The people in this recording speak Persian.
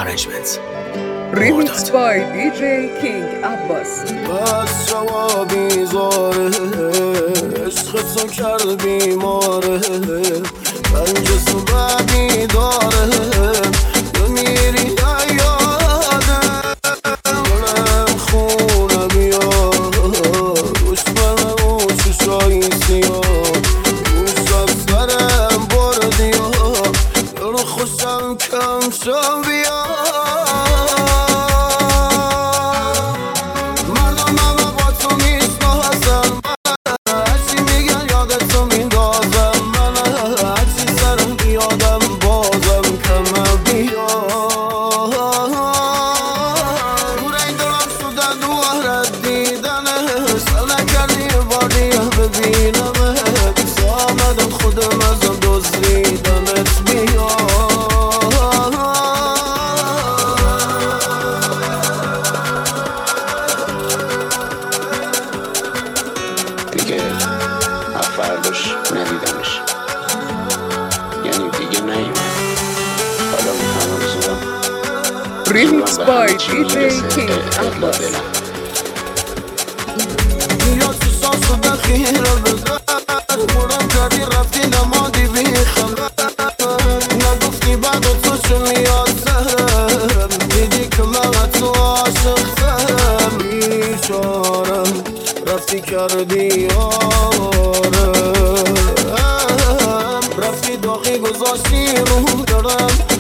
arrangements. Remixed by DJ King Abbas. بس جوابی زاره عشق تو کرد بیماره من جسم بدی داره میری یاده دلم خونه بیاد دشمنم و چشایی سیاه روش از سرم بردی دل خوشم کم شم بیاد فرداش ندیدمش، یعنی دیگه نیومد. حالا میفهمم زورم Remixed by DJ King Abbas. یا تو ساسو دخیل بزن مورم کردی رفتی نمادی بی خبر نگفتی بعد تو چون یادم دیدی که من تو عاشق ترم بیچارم رفتی کردی رفتی داغی گذاشتی رو دارم